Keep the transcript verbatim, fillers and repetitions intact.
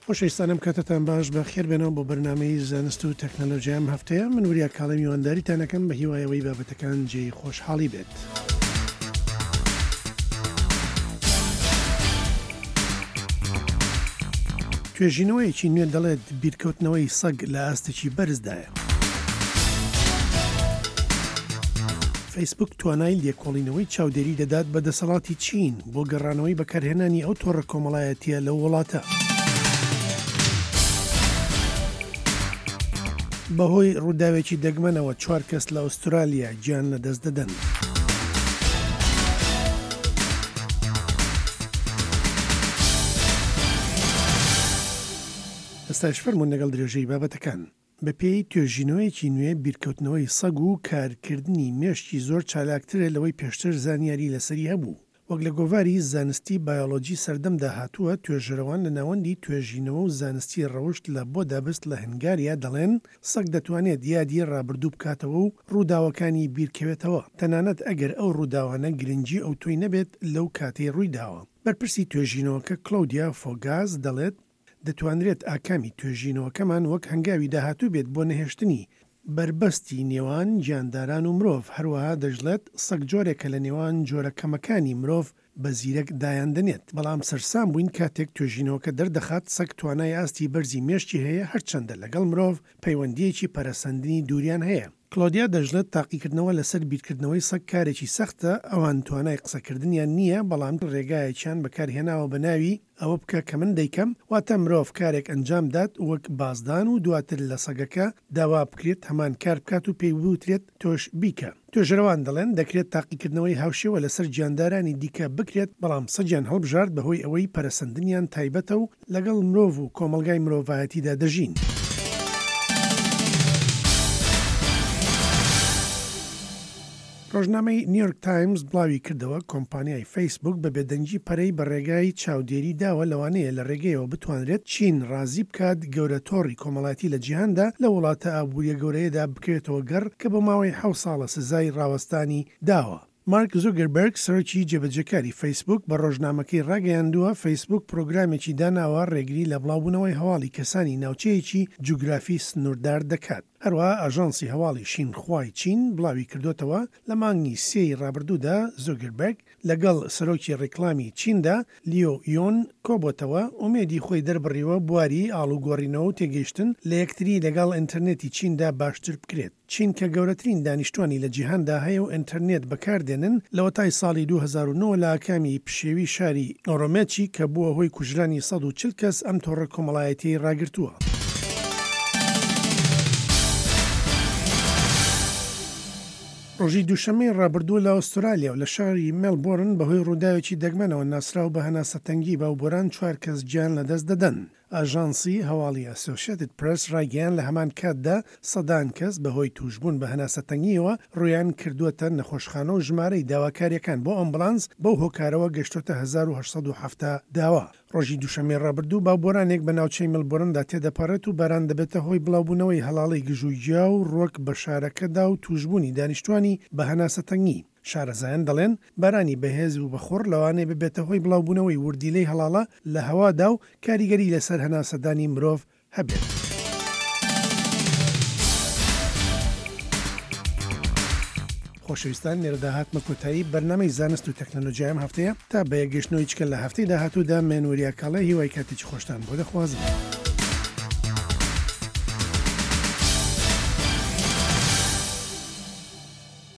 خۆشەویستانم کاتتان باش بە خێر بێنەوە بۆ بەرنامەی زانست و تەکنۆلۆژیام هەفتەیە. من وریا کاڵی میوانداریتانەکەم بە هیوایەوەی بابەتەکان جێی خۆشحاڵی بێت. توێژینەوەیەکی نوێ دەڵێت بیرکەوتنەوەی سەگ لە ئاستێکی بەرزدایە. فیسبوک توانای لێکۆڵینەوەی چاودێری دەدات بە دەسەڵاتی چین بۆ گەڕانەوەی بەکارهێنانی ئەو تۆڕە کۆمەڵایەتیە لەو وڵاتە. بەهۆی ڕووداوێکی دەگمەنەوە چوار کەس لە ئوسترالیا گیان لەدەست دەدەن. ئێستاش فەرموون لەگەڵ درێژەی بابەتەکان. بە پێی توێژینەوەیەکی نوێ بیرکەوتنەوەی سەگ و کارکردنی مێشتی زۆر چالاکترە لەوەی پێشتر زانیاری لەسەری هەبوو. وەک لە گۆڤاری زانستی بایۆلۆجی سەردەمدا هاتووە، توێژەرەوان لە ناوەندی توێژینەوە و زانستی ڕەوشت لە بۆ دابست لە هەنگاریا دەڵێن سەگ دەتوانێت یادی ڕابردوو بکاتەوە و ڕووداوەکانی بیرکەوێتەوە، تەنانەت ئەگەر ئەو ڕووداوانە گرنگی ئەو توی نەبێت لەو کاتەی ڕوویداوە. بەرپرسی توێژینەوەکە کلۆدیا فۆگاز دەڵێت دەتوانرێت ئاکامی توێژینەوەکەمان وەک هەنگاوی داهاتوو بێت بۆ نەهێشتنی بربەستی نێوان گیانداران و مرۆڤ. هەروەها دەژڵێت سەگ جۆرێکە لە نێوان جۆرەکەمەکانی مرۆڤ بە زیرەک دایاندنێت. بەڵام سەرسام بووین کاتێک توێژینەوەکە دەردەخات سەگ توانای ئاستی بەرزی مێشتی هەیە، هەرچەندە لەگەڵ مرۆڤ پەیوەندیەکی پەرەسەندنی دووریان هەیە. کلۆدیا دەژڵێت تاقیکردنەوە لەسەر بیرکردنەوەی سەگ کارێکی سەختە، ئەوان توانای قسەکردنیان نییە، بەڵام ڕێگایەکیان بەکارهێناوە بە ناوی ئەوە بکە کە من دەیکەم، واتە مرۆڤ کارێک ئەنجام دات وەک بازدان و دواتر لە سەگەکە داوا بکرێت هەمان کار بکات و پێی بوترێت تۆش بیکە. توێژەرەوان دەڵێن دەکرێت تاقیکردنەوەی هاوشێوە لەسەر گیاندارانی دیکە بکرێت، بەڵام سەگیان هەڵبژارد بەهۆی ئەوەی پەرەسەندنیان تایبەتە و لەگەڵ مرۆڤ و کۆمەلگای مرۆڤایەتیدا دەژین. ڕۆژنامەی نیویۆرک تایمز بڵاوی کردەوە کۆمپانیای فیسبوک بە بێدەنگی پەرەی بە ڕێگای چاودێری داوە لەوانەیە لە ڕێگەیەوە بتوانرێت چین ڕازی بکات گەورە تۆڕی کۆمەڵاتی لە جیهاندا لە وڵاتە ئابوووریە گەورەیەدا بکرێتەوە گەڕ کە بە ماوەی حەوت ساڵە سزای ڕاوەستانی داوە. مارک زوکربەرگ سەرۆکی جێبەجێکاری فیسبوک بە ڕۆژنامەکەی ڕاگەیاندووە فیسبوک پرۆگرامێکی داناوە ڕێگری لە بڵاوبوونەوەی هەواڵی کەسانی ناوچەیەکی جوگرافی سنووردار دەکات. هەروەها ئاژانسی هەواڵی شینخوای چین بڵاوی کردوتەوە لە مانگی سێی ڕابردوودا زوکربەرگ لەگەڵ سەرۆکی ڕێکلامی چیندا لیۆ یۆن کۆبۆتەوە ئومێدی خۆی دەربڕیوە بواری ئاڵوگۆڕینەوە و تێگەیشتن لە یەکتری لەگەڵ ئینتەرنێتی چیندا باشتر بکرێت. چین کە گەورەترین دانیشتوانی لە جیهاندا هەیە و ئینتەرنێت بەکاردێنن لەوە تای ساڵی دوو هەزار و نۆ لە ئاکامی پشێوی شاری ئۆڕۆمێچی کە بووە هۆی کوژرانی سەد و چل کەس ئەم تۆڕە کۆمەڵایەتی ڕاگرتووە. ڕۆژی دووشەمەی ڕابردوو لە ئوسترالیا و لە شاری مێلبۆرن بەهۆی ڕووداوێکی دەگمەنەوە ناسراو بە هەناسەتەنگی باوبۆران چوار کەس گیان لەدەست دەدەن. ئاژانسی هەواڵی ئەسۆسیێتد پرس ڕایگەیان لە هەمان کاتدا سەدان کەس بەهۆی توشبوون بە هەناسەتەنگیەوە ڕویان کردووەتە نەخۆشخانە و ژمارەی داواکاریەکان بۆ ئەمبولانس بەو هۆکارەوە گەشتۆتە هەزار و هەشت سەد و هەفتە داوا. ڕۆژی دووشەمەی ڕابردوو باوبۆرانێک بە ناوچەی مێلبۆرندا تێدەپەڕێت و باران دەبێتە هۆی بڵاوبوونەوەی هەڵاڵی گژوگیا و ڕۆک بە شارەکەدا و توشبوونی دانیشتوانی بە هەناسەتەنگی. شارەزایان دەڵێن بارانی بەهێز و بەخۆر لەوانەیە ببێتە هۆی بڵاوبوونەوەی وردیلەی هەڵاڵە لە هەوادا و کاریگەری لەسەر هەناسەدانی مرۆڤ هەبێت. خۆشەویستان، لێرەدا هاتمە کۆتایی بەرنامەی زانست و تەکنۆلۆژیام هەفتەیە تا بە یەکگەشتنەوەی چکە لە هەفتەی داهاتوودا من وریا کاڵی هیوای کاتێکی خۆشتان بۆ دەخوازم.